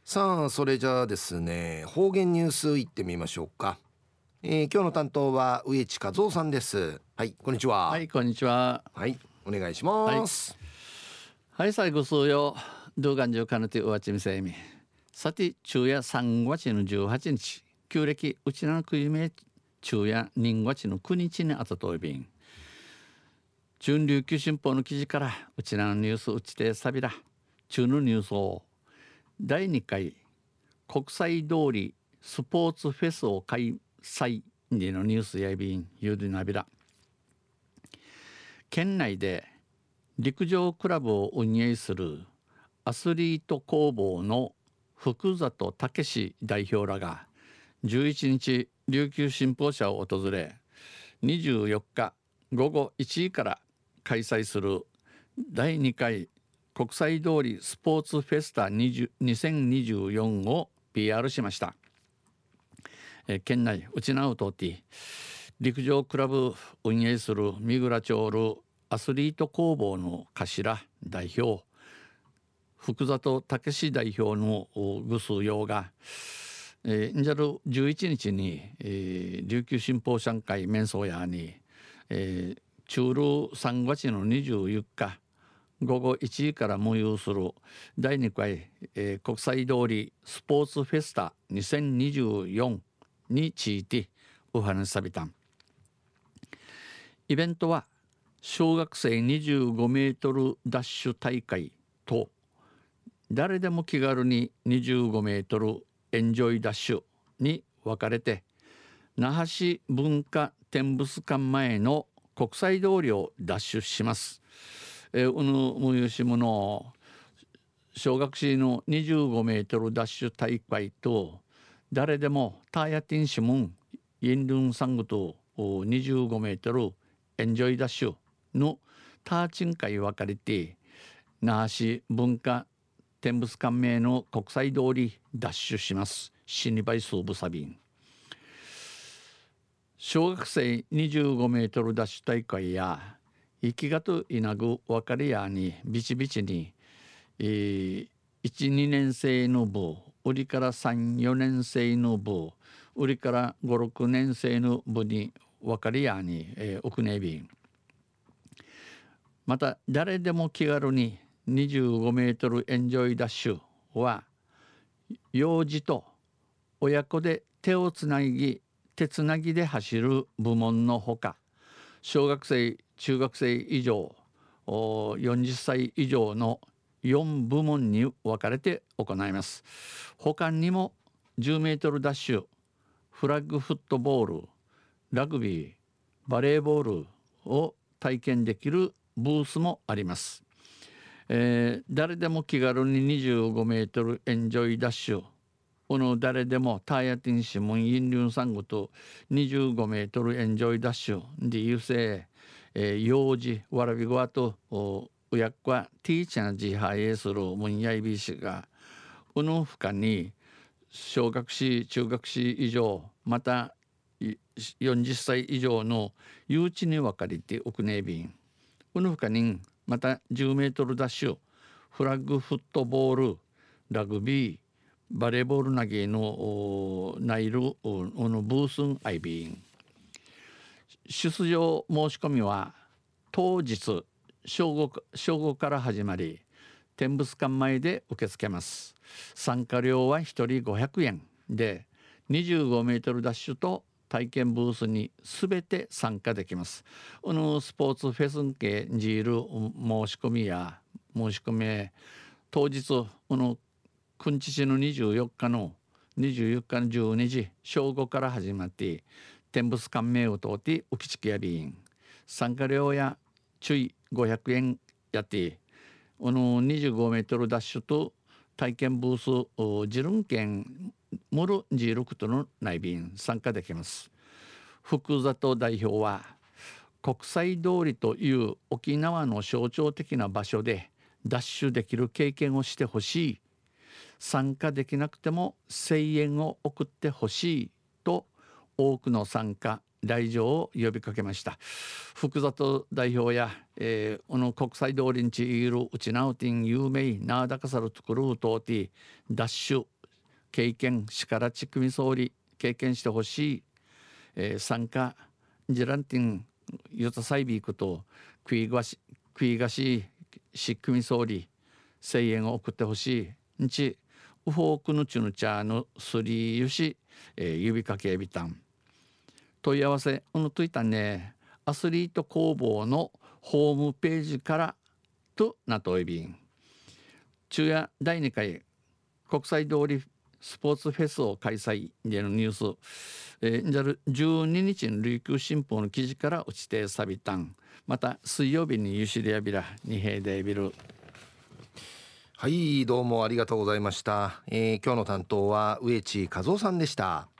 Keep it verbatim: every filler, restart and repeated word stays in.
さあ、それじゃあですね、方言ニュースいってみましょうか。えー今日の担当は植地和夫さんです。はい、こんにちは。 はい、こんにちは。 はい、お願いしはい。 ます。 はい、最後数曜、動画中かなてうわちみせいみ。さて、昼夜さんがつのじゅうはちにち、旧暦、うちなのくじめ、昼夜にがつのくにちにあたといびん。中琉球新報の記事から、うちなのニュースうちてさびら。中のニュースを、だいにかい、国際通りスポーツフェスを開催でのニュースやびん、ゆうでなびら。県内で、陸上クラブを運営するアスリート工房の福里武史代表らがじゅういちにち琉球新報社を訪れ、にじゅうよっかごごいちじから開催するだいにかい国際通りスポーツフェスタにせんにじゅうよんを ピーアール しました。えー県内うちなうとって陸上クラブ運営する三倉町るアスリート工房の頭代表福里武史代表のぐすようが、えー、んじゃるじゅういちにちに、えー、琉球新報社会面相やに、えー、中るさんがつのにじゅうよっかごごいちじから無有するだいにかい、えー、国際通りスポーツフェスタにせんにじゅうよんについてお話しさびたん。イベントは小学生にじゅうごメートルダッシュ大会と誰でも気軽ににじゅうごメートルエンジョイダッシュに分かれて那覇市文化展物館前の国際通りをダッシュします。えー、うぬむゆしむの小学生のにじゅうごメートルダッシュ大会と誰でもターヤティンシムンインルンサングとにじゅうごメートルエンジョイダッシュのターチン会分かれて那覇市文化展物館名の国際通りダッシュします。シニバイスーブサビン小学生にじゅうごメートルダッシュ大会や生きがといなぐ別れやにビチビチに、えー、いち、にねんせいの部売りからさん、よねんせいの部売りからご、ろくねんせいの部に別れやに、えー、奥ねびんまた誰でも気軽ににじゅうごメートルエンジョイダッシュは幼児と親子で手をつなぎ手つなぎで走る部門のほか小学生中学生以上よんじゅっさい以上のよんぶもんに分かれて行います。他にもじゅうメートルダッシュフラッグフットボールラグビーバレーボールを体験できるブースもあります。えー、誰でも気軽ににじゅうごメートルエンジョイダッシュこの誰でもターヤティンシムンインリュンサングとにじゅうごメートルエンジョイダッシュで優勢、えー、幼児わらびごわとうやっこはティーチャージハイエーするムンヤイビーシがこの負荷に小学生中学生以上またよんじゅっさい以上の誘致に分かれておくねびんこの他にまたじゅうメートルダッシュフラッグフットボールラグビーバレーボール投げのナイルのブースンアイビン出場申し込みは当日正午、正午から始まり展物館前で受け付けます。参加料はひとりごひゃくえんでにじゅうごメートルダッシュと体験ブースにすべて参加できます。このスポーツフェスン系ジール申し込みや申し込み当日このくんちちのにじゅうよっかのにじゅうよっかのじゅうにじ正午から始まって展物館名を通って浮きちきやびん参加料や注意ごひゃくえんやってこのにじゅうごメートルダッシュと体験ブースジルン県ムルジールクとの内便参加できます。福里代表は国際通りという沖縄の象徴的な場所でダッシュできる経験をしてほしい参加できなくても声援を送ってほしいと多くの参加来場を呼びかけました。福里代表や、えー、この国際通りにちいるうちなうてん有名なだかさるところを通ってダッシュ経験しからち組総理経験してほしい、えー、参加ジランティンユタサイビークとクイガシクイガシし組総理声援を送ってほしいんちウフォークヌチュヌチャーのスリーユシ、えー、指かけビタン問い合わせうぬといたねアスリート工房のホームページからとなといびん昼夜だいにかい国際通りスポーツフェスを開催でのニュース、えー、じゃるじゅうににちの琉球新報の記事から落ちてサビタンまた水曜日にユシリアビラ二平デビル。 はい、どうもありがとうございました。えー、今日の担当は植地和夫さんでした。